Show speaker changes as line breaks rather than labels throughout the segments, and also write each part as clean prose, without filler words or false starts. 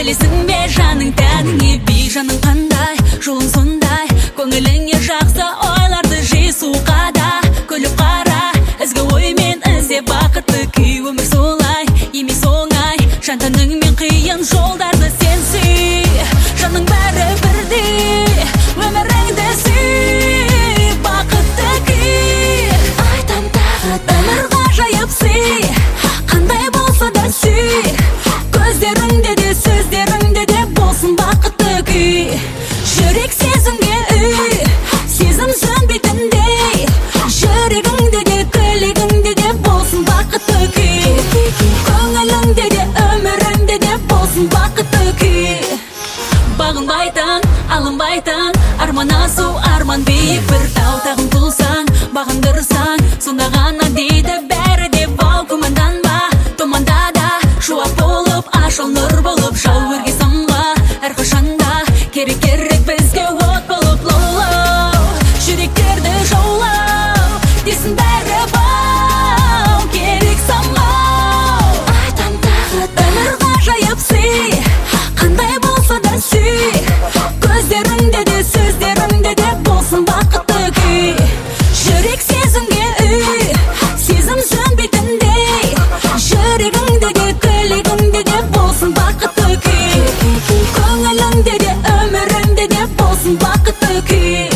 Білесің бе жаның тәніңе бей жаның қандай, жолың сондай, көңіліңе жақсы ойларды жиі суқада. Күліп қара, ізгі оймен ізде бақытты күй, өмір солай, емес оңай, жан тәніңмен қиын жолдарды сен сүй. Жаның бәрі бірдей, өміріңді сүй, бақытты күй. Айтам тағы өмір ғажайып сый, қандай болса да сүй. Көздеріңде де сөздеріңде де болсын бақытты күй. Жүрек сезімге үй, сезім сөнбейтіндей, жүрегіңде де тілегіңде де болсын бақытты күй. Көңіліңде де өміріңде де болсын бақытты күй. Бағынбайтын, алынбайтын, арман асу, арман биік бір тау. Тағын тұлсаң, бағындырсаң, сонда ғана дейді бәрі де бау. Күмәнданба, тұмандада, шуақ болып, ашыл нұр болып, жау өрге самға, әрқашанда керек бізге от болып лаулау. Жүректерді жаулау, десін бәрі бау, керек самғау. Айтам тағы өмір ғажайып сый, қандай болса да сүй. Көздеріңде де сөздеріңде де болсын бақытты күй. Жүрек сезімге үй, сезім сөнбейтіндей, жүрегіңде де тілегіңде де болсын бақытты күй. Көңіліңде де өміріңде де болсын бақытты күй.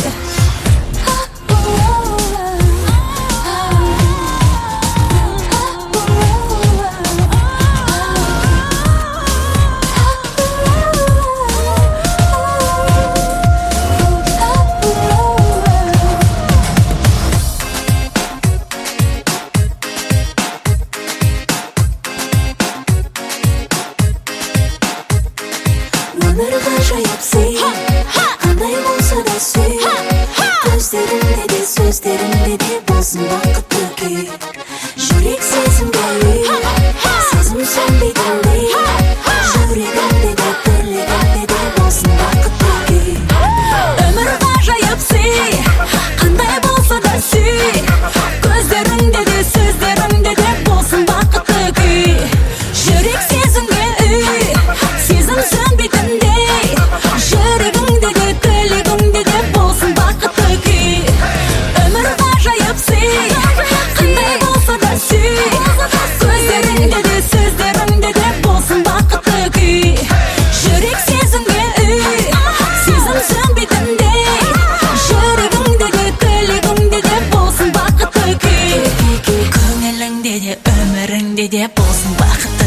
Өмір ғажайып сый, қандай болса да сүй. Көздеріңде де сөздеріңде де болсын бақытты күй. Жүрек сезімге үй, сезім сөнбейтіндей, жүрегіңде де тілегіңде де болсын бақытты күй.
Өмір ғажайып сый, қандай болса да сүй. Көздеріңде де сөздеріңде де болсын бақытты күй. Жүрек сезімге үй, сезім сөнбейтіндей, жүрегіңде де тілегіңде де болсын бақытты күй. Өмір ғажайып сый, қандай болса да сүй. Көздеріңде де сөздеріңде де болсын бақытты күй. Жүрек сезімге үй, сезім сөнбейтіндей, жүрегіңде де тілегіңде де болсын бақытты күй. Көңіліңде де өміріңде де болсын бақытты